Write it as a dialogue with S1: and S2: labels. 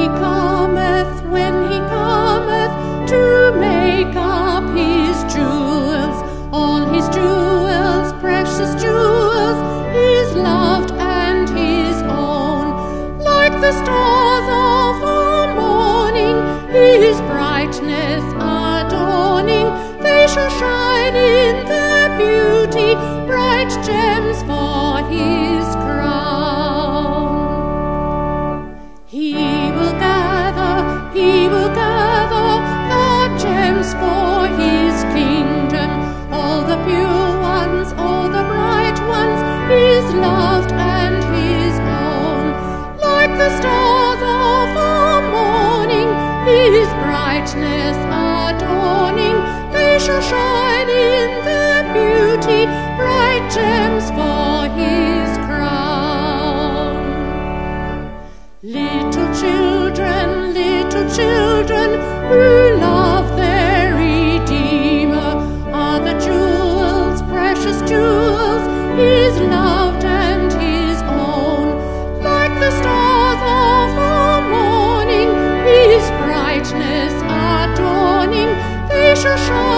S1: when he cometh to make up his jewels, all his jewels, precious jewels, his loved and his own. Like the stars of the morning, his brightness adorning, they shall shine in their beauty, bright gems for his crown. He will gather the gems for his kingdom, all the pure ones, all the bright ones, his loved and his own. Like the stars of the morning, his brightness adorning, they shall shine in their beauty, bright gems for his crown. Little children who love their Redeemer are the jewels, precious jewels, his loved and his own. Like the stars of the morning, his brightness adorning, they shall shine